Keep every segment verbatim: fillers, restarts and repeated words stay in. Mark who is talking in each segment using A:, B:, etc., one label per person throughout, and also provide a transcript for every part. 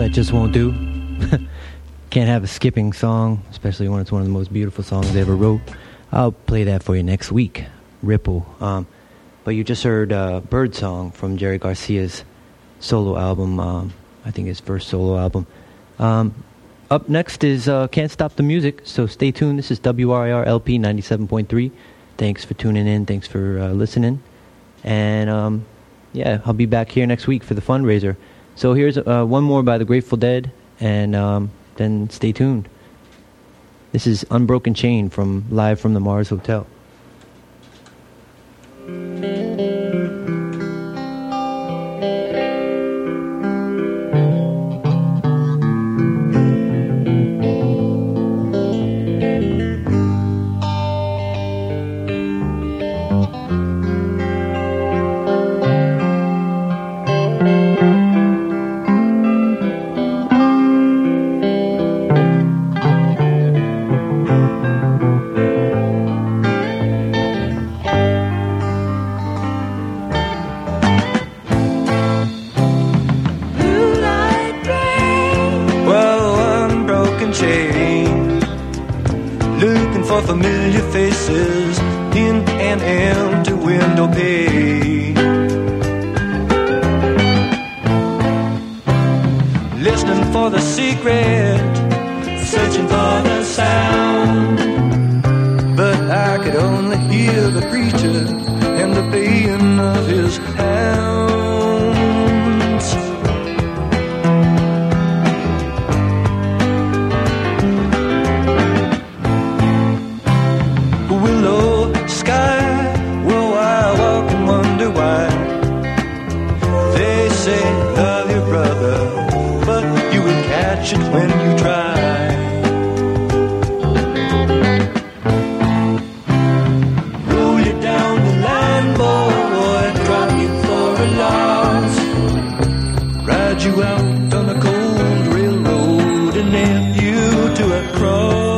A: That Just Won't Do. Can't have a skipping song, especially when it's one of the most beautiful songs they ever wrote. I'll play that for you next week. Ripple. Um, but you just heard uh, Bird Song from Jerry Garcia's solo album. Um, I think his first solo album. Um, up next is uh, Can't Stop the Music, so stay tuned. This is W R I R L P ninety-seven point three. Thanks for tuning in. Thanks for uh, listening. And um, yeah, I'll be back here next week for the fundraiser. So here's uh, one more by the Grateful Dead, and um, then stay tuned. This is Unbroken Chain from live from the Mars Hotel.
B: Familiar faces in an empty window pane, listening for the secret, searching for the sound, but I could only hear the preacher and the baying of his hounds. When you try, roll you down the line, boy, drop you for a loss, ride you out on a cold railroad and nail you to a cross.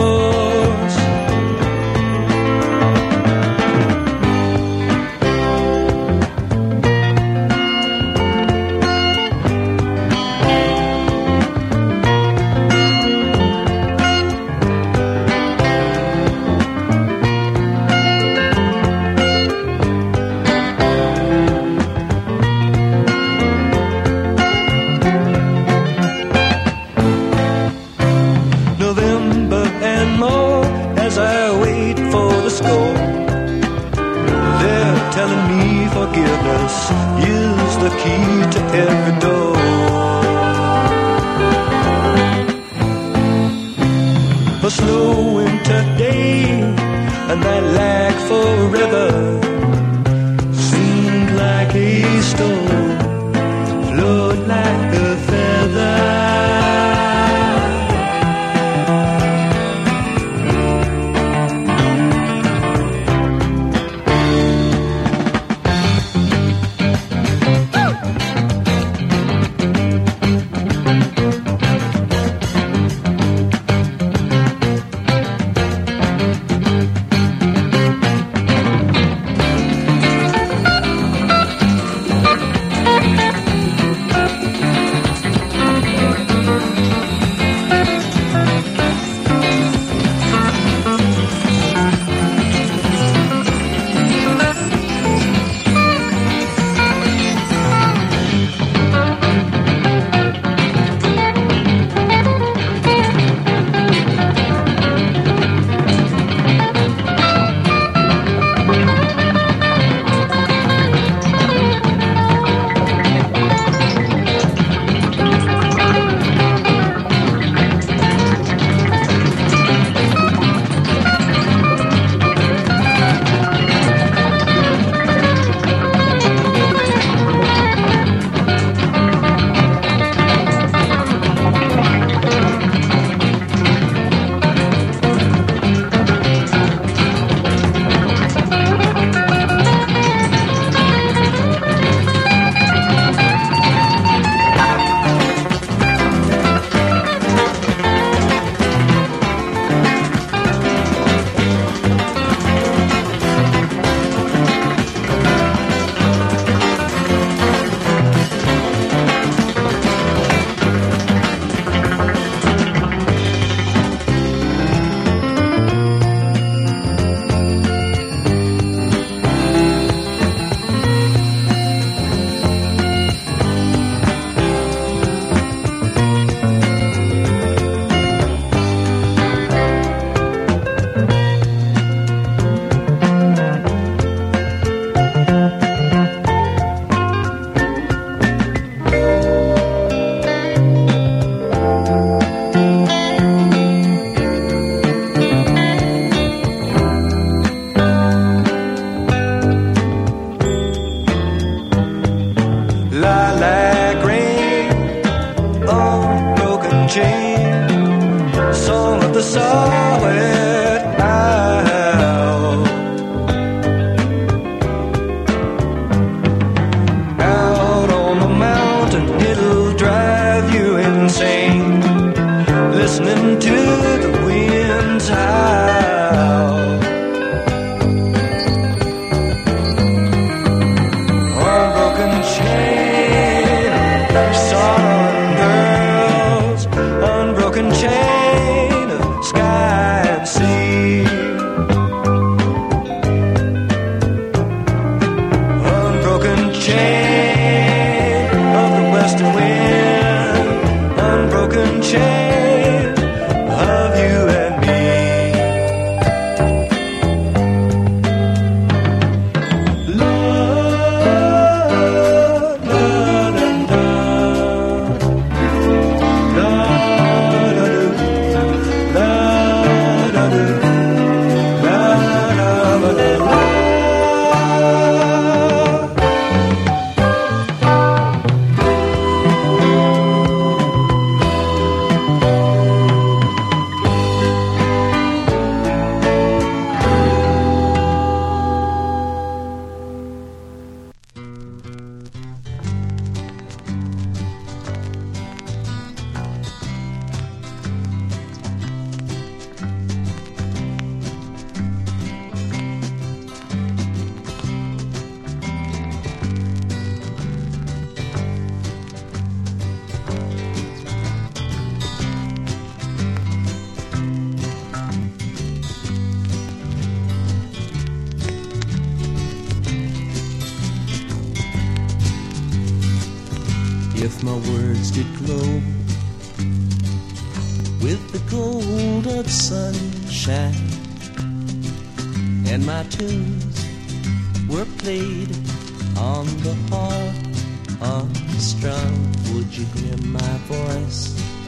B: Forgiveness is the key to every door. A slow winter day, a night like forever, seemed like a storm, flowed like a feather. chain of southern girls, unbroken chain of sky and sea, unbroken chain of the western wind, unbroken chain of you and me.
C: If my words did glow with the gold of sunshine, and my tunes were played on the harp unstrung, would you hear my voice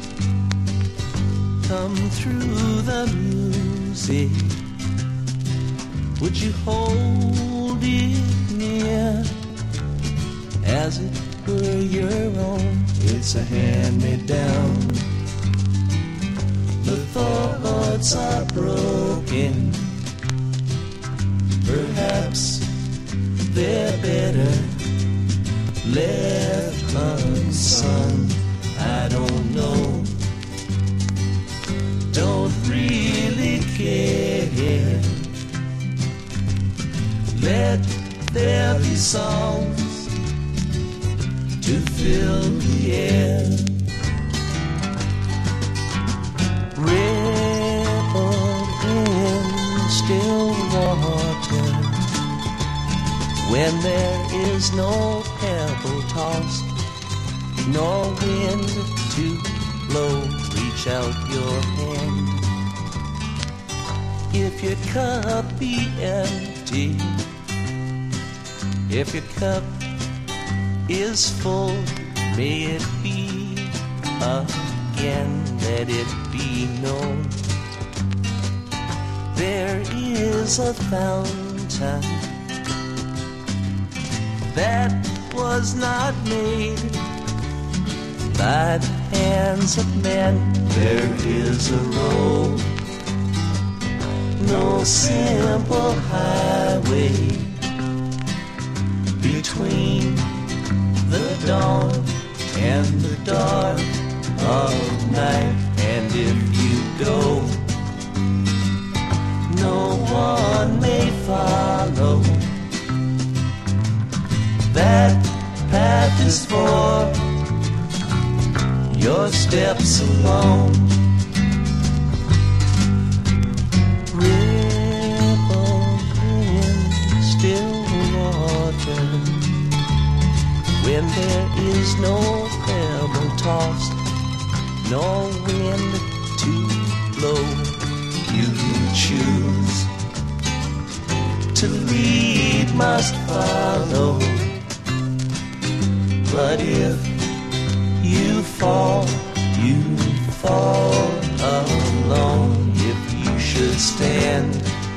C: come through the music? Would you hold it near as it were your own? It's a hand-me-down. The thoughts are broken. Perhaps they're better left unsung. I don't know. Don't really care. Let there be songs to fill the air. Ripple in still water when there is no pebble tossed, nor wind to blow. Reach out your hand. If your cup be empty, if your cup is full, may it be again, let it be known. There is a fountain that was not made by the hands of men. There is a road, no simple highway between the dawn and the dark of night. And if you go, no one may follow. That path is for your steps alone. Ripple in still water when there is no pebble tossed, no wind to blow. You choose to lead, must follow. But if you fall, you fall alone. If you should stand,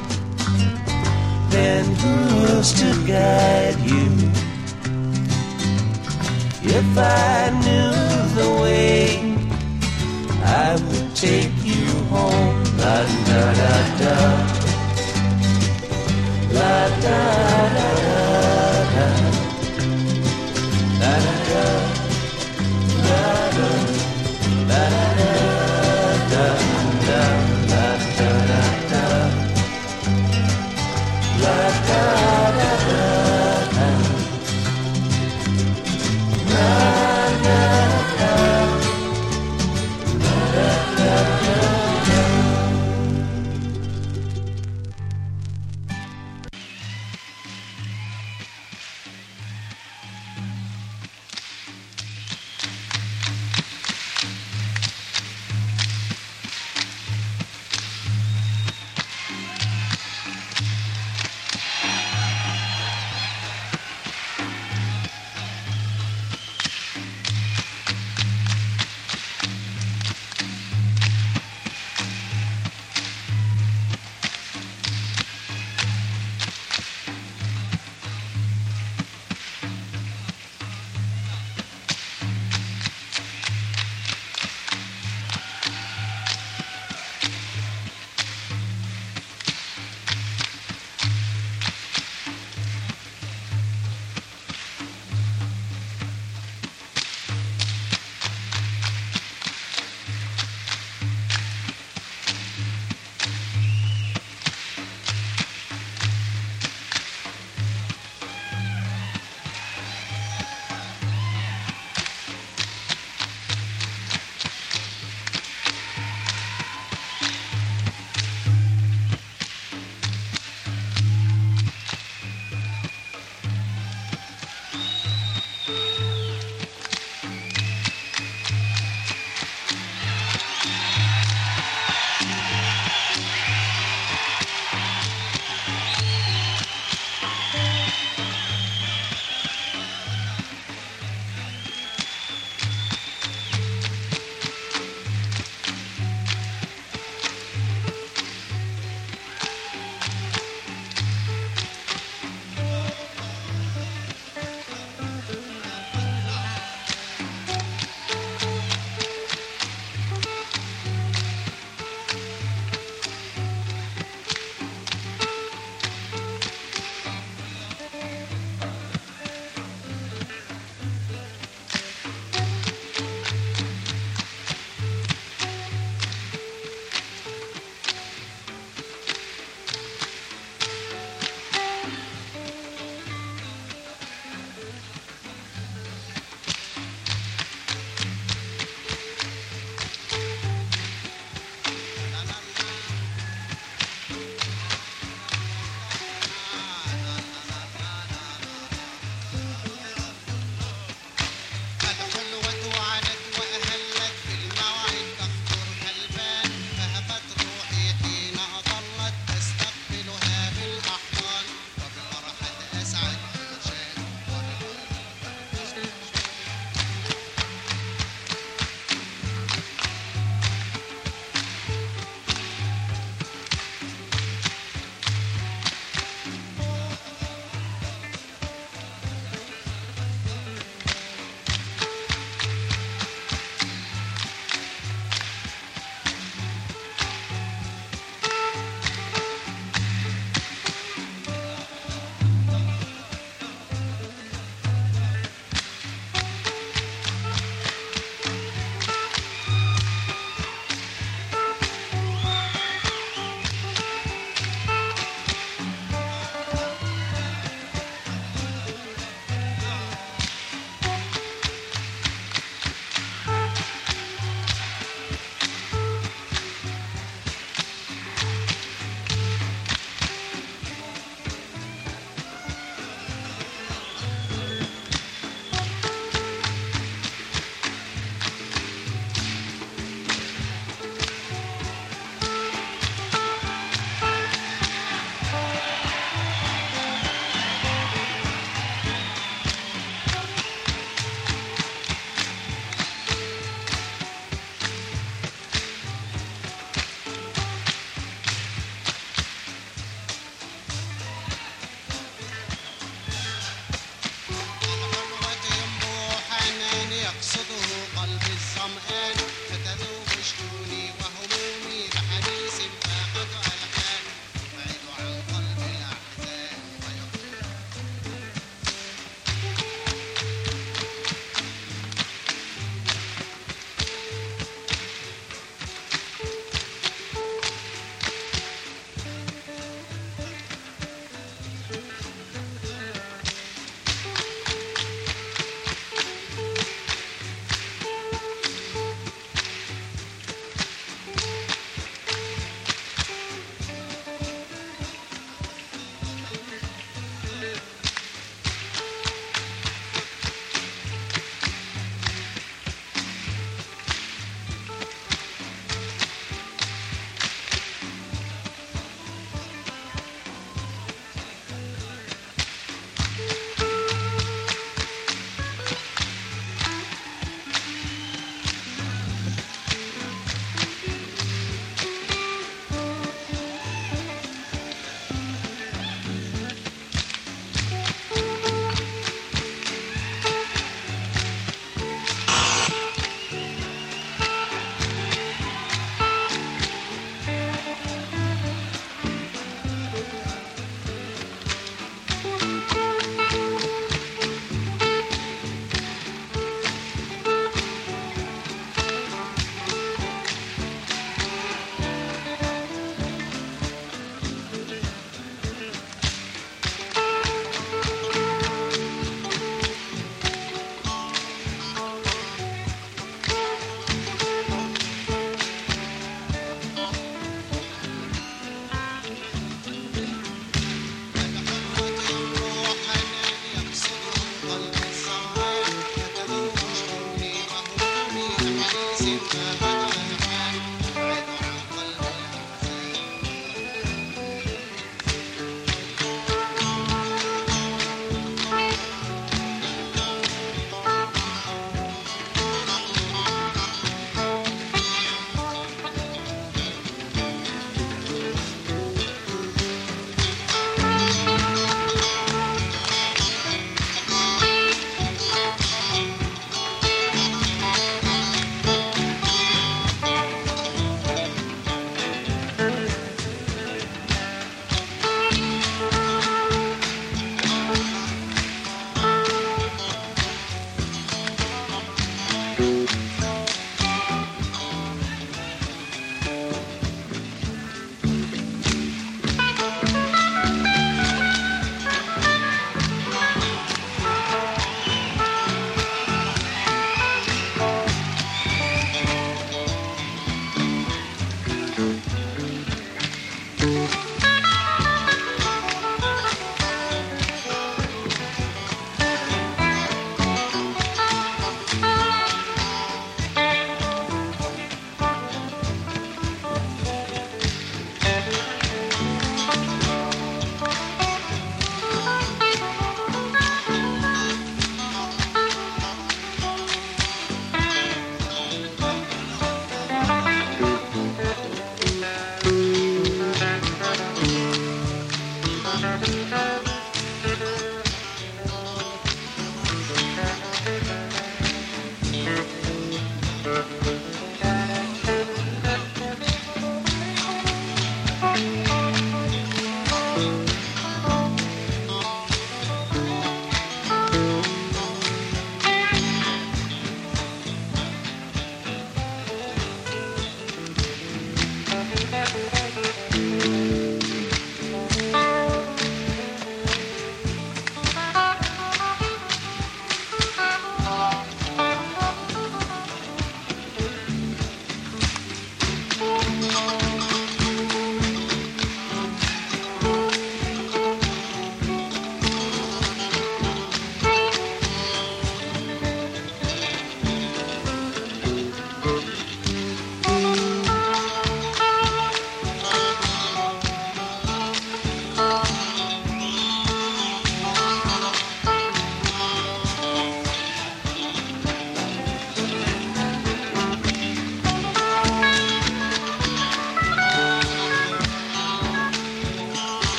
C: then who's to guide you? If I knew the way, I would take you home. La da da da, la da da da, la da da, la da, la da da da, la da da da, la da da da,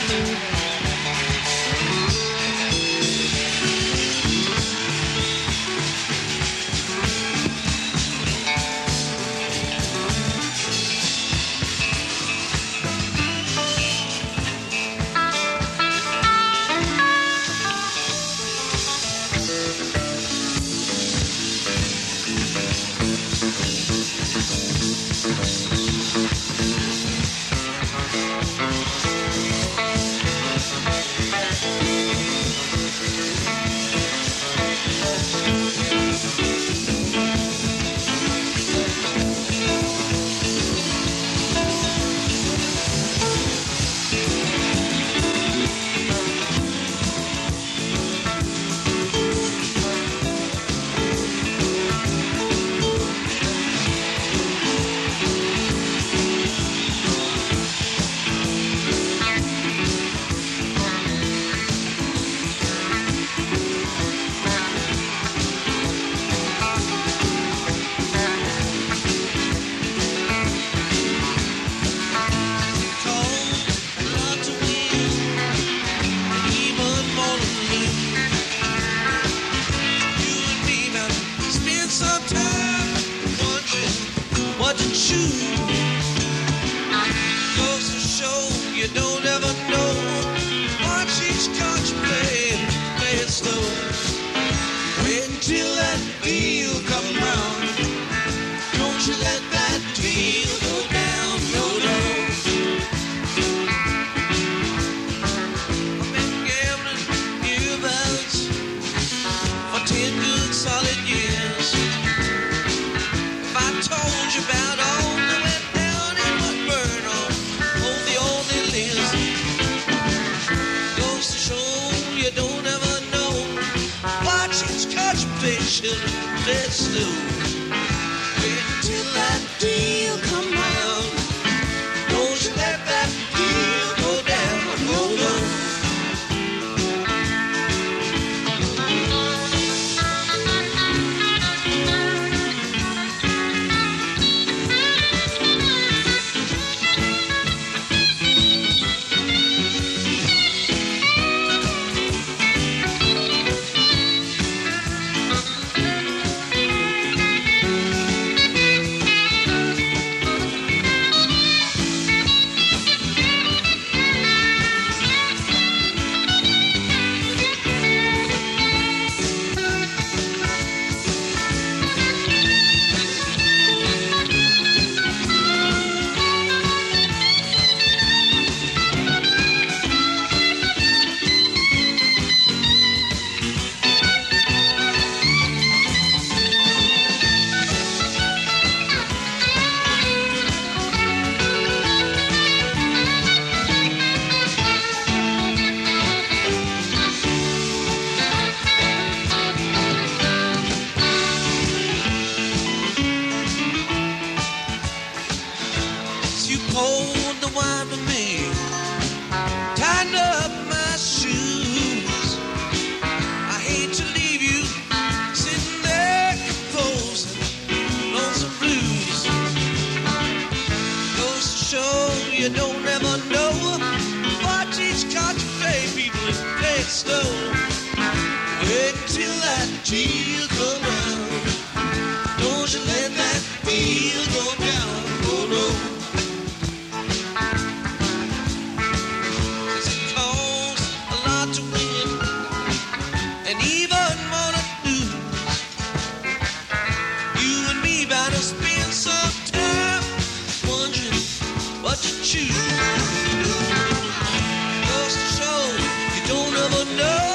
C: what you choose. Goes to show you don't ever know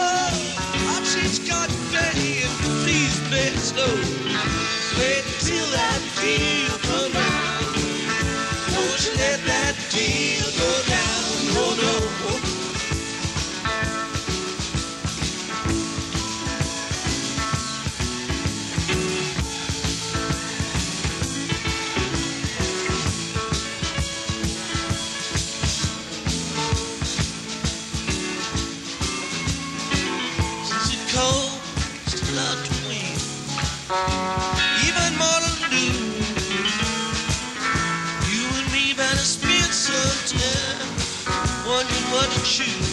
C: but to choose.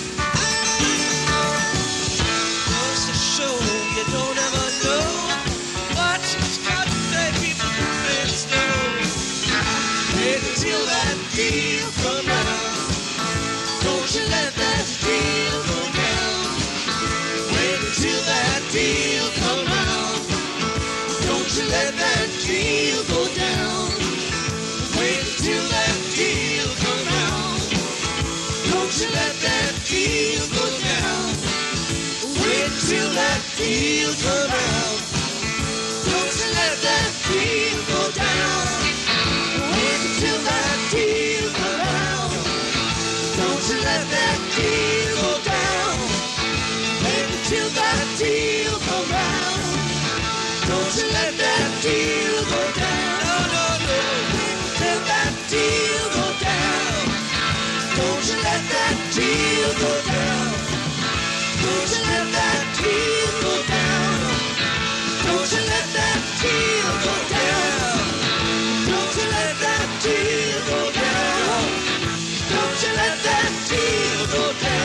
C: Goes to show you don't ever know what you've got to say. People do things slow. Wait until that deal comes round. Don't you let that deal go down. Wait until that deal comes round. Don't you let that deal go down. Wait until that deal comes round. Don't you let that deal go down. Wait until that deal comes round. Don't you let that deal go down. Wait until that deal comes round. Don't you let that deal go down. Wait until that deal comes round. Don't you let that deal go down. No, no, no. Let that deal go down. Don't you let that deal go down. Don't you let that deal go down. Don't you let that deal go down. Don't you let that deal go down. Don't you let that deal go down.